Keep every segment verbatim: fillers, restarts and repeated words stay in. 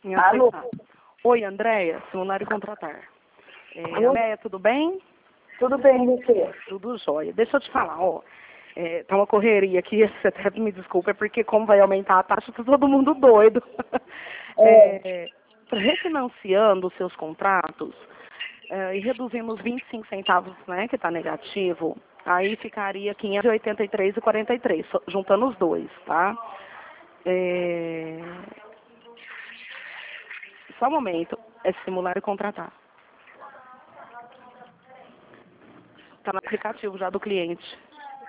Alô? Oi, Andréia, simulário contratar. É, Andréia, tudo bem? Tudo bem, e você? Tudo jóia. Deixa eu te falar, ó. É, tá uma correria aqui, você até me desculpa, é porque como vai aumentar a taxa, tá todo mundo doido. É. É, refinanciando os seus contratos é, e reduzindo os vinte e cinco centavos, né, que tá negativo, aí ficaria quinhentos e oitenta e três reais e quarenta e três centavos, juntando os dois, tá? É... Só um momento, é simular e contratar. Tá no aplicativo já do cliente.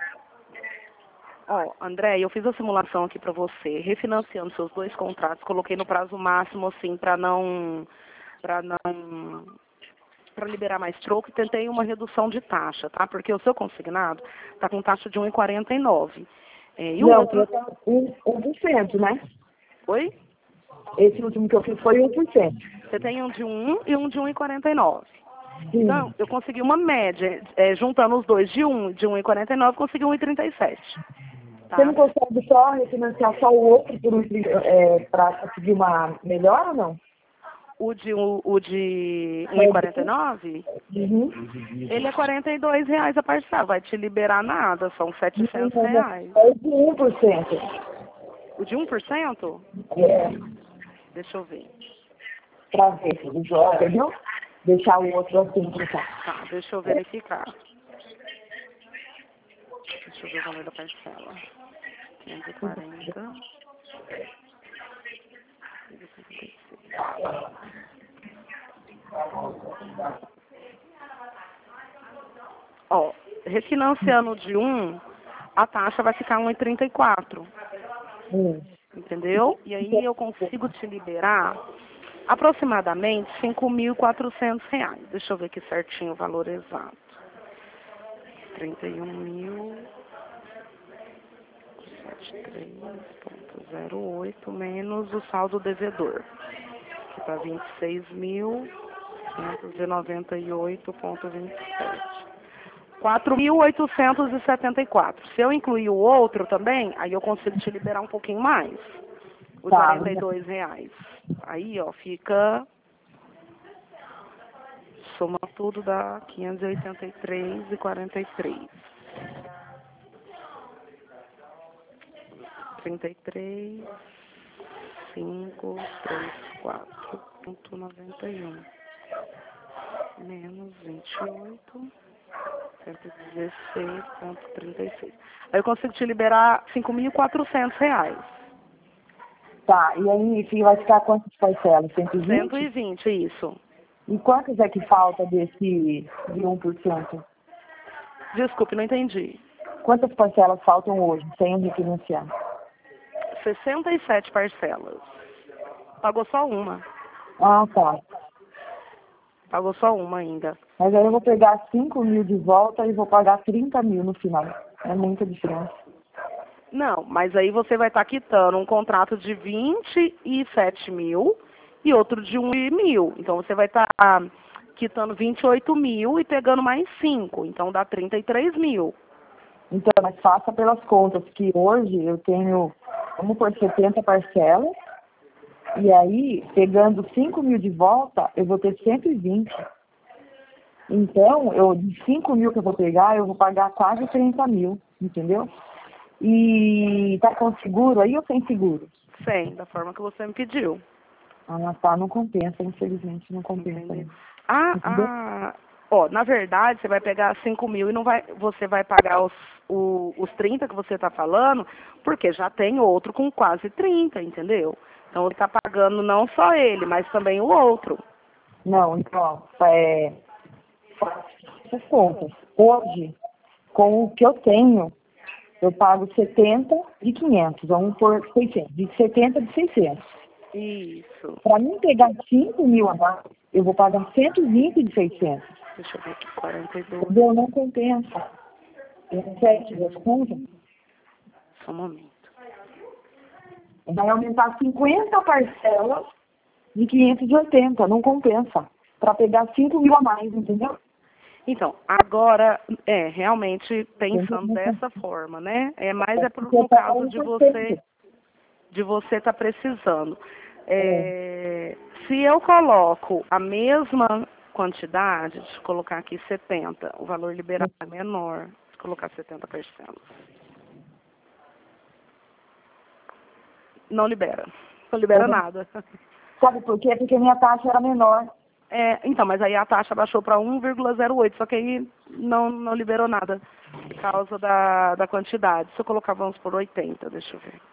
Ó, André, eu fiz a simulação aqui para você, refinanciando seus dois contratos, coloquei no prazo máximo, assim, para não, para não, para liberar mais troco e tentei uma redução de taxa, tá? Porque o seu consignado tá com taxa de um vírgula quarenta e nove. É, e o Não, outro... tá um, um por cento, né? Oi? Esse último que eu fiz foi um por cento. Você tem um de um e um de um vírgula quarenta e nove. Sim. Então, eu consegui uma média, é, juntando os dois de um, de um vírgula quarenta e nove, consegui um vírgula trinta e sete. Tá? Você não consegue só refinanciar só o outro por um, é, para conseguir uma melhor ou não? O de, o, o de um vírgula quarenta e nove, Uhum. ele é quarenta e dois reais a parcela, vai te liberar nada, são setecentos reais. É o de um por cento. O de um por cento? É, Deixa eu ver. para ver se ele joga, entendeu? Deixar o outro assim, tá? Tá, deixa eu verificar. Deixa eu ver o valor da parcela. quinhentos e quarenta. Ó, refinanciando de um, a taxa vai ficar um vírgula trinta e quatro. Hum. Entendeu? E aí eu consigo te liberar aproximadamente cinco mil e quatrocentos reais. Deixa eu ver aqui certinho o valor exato. trinta e um mil setenta e três ponto zero oito menos o saldo devedor, que está vinte e seis mil quinhentos e noventa e oito ponto vinte e sete. quatro mil oitocentos e setenta e quatro. Se eu incluir o outro também, aí eu consigo te liberar um pouquinho mais. Os Tá. quarenta e dois reais. Aí, ó, fica... Soma tudo, dá quinhentos e oitenta e três reais e quarenta e três. trinta e três, cinco, três, quatro, ponto noventa e um. Menos vinte e oito, cento e dezesseis, ponto trinta e seis. Aí eu consigo te liberar cinco mil e quatrocentos reais. Tá, e aí filho, vai ficar quantas parcelas? cento e vinte? cento e vinte, isso. E quantos é que falta desse de um por cento? Desculpe, não entendi. Quantas parcelas faltam hoje, sem refinanciar? sessenta e sete parcelas. Pagou só uma. Ah, tá. Pagou só uma ainda. Mas aí eu vou pegar cinco mil de volta e vou pagar trinta mil no final. É muita diferença. Não, mas aí você vai estar quitando um contrato de vinte e sete mil e outro de um mil. Então você vai estar quitando vinte e oito mil e pegando mais cinco. Então dá trinta e três mil. Então, mas faça pelas contas, que hoje eu tenho, vamos por setenta parcelas, e aí, pegando cinco mil de volta, eu vou ter cento e vinte. Então, eu, de cinco mil que eu vou pegar, eu vou pagar quase trinta mil, entendeu? E tá com seguro aí ou sem seguro? Sem, da forma que você me pediu. Ah, tá, não compensa, infelizmente, não compensa. Entendi. Ah, ah, ó, na verdade, você vai pegar cinco mil e não vai, você vai pagar os, o, os trinta que você está falando, porque já tem outro com quase trinta, entendeu? Então ele está pagando não só ele, mas também o outro. Não, então, é, faça as contas. Hoje, com o que eu tenho, eu pago setenta de quinhentos, vamos por seiscentos, de setenta de seiscentos. Isso. Para mim pegar cinco mil a mais, eu vou pagar cento e vinte de seiscentos. Deixa eu ver aqui, quarenta e dois. Entendeu? Não compensa. Eu não sei se das contas. Só um momento. Vai aumentar cinquenta parcelas de quinhentos e oitenta, não compensa. Para pegar cinco mil a mais, entendeu? Então, agora, é, realmente pensando dessa forma, né? É mais é por, no caso de você... de você estar tá precisando. É, se eu coloco a mesma quantidade, deixa eu colocar aqui setenta, o valor liberado é menor, se colocar setenta parcelas. Não libera, não libera Uhum. nada. Sabe por quê? Porque minha taxa era menor. É, então, mas aí a taxa baixou para um vírgula zero oito, só que aí não, não liberou nada por causa da, da quantidade. Se eu colocar, vamos por oitenta, deixa eu ver.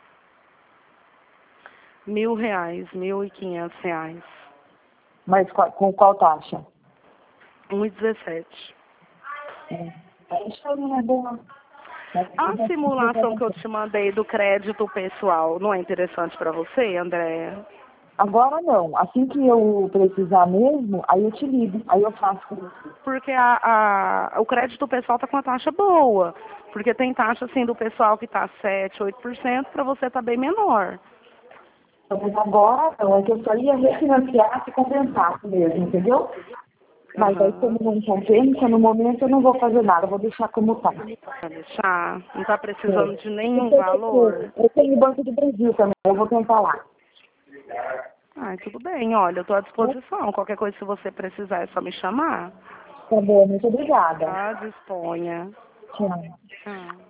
Mil reais, mil e quinhentos reais. Mas qual- com qual taxa? Um e dezessete. É. Isso não é boa. A simulação que eu te mandei do crédito pessoal não é interessante para você, André? Agora não. Assim que eu precisar mesmo, aí eu te ligo. Aí eu faço com você. Porque a, a, o crédito pessoal está com uma taxa boa. Porque tem taxa assim do pessoal que está sete, oito por cento, para você está bem menor. Mas agora não. É que eu só ia refinanciar se compensasse mesmo, entendeu? Mas aí como não compensa, no momento eu não vou fazer nada. Eu vou deixar como tá. Vai deixar? Não está precisando É. de nenhum Eu tenho- valor? Eu tenho Banco do Brasil também. Eu vou tentar lá. Ah, tudo bem. Olha, eu estou à disposição. Qualquer coisa, se você precisar, é só me chamar. Tá bom. Muito obrigada. Tá? Disponha. Tchau. Tchau.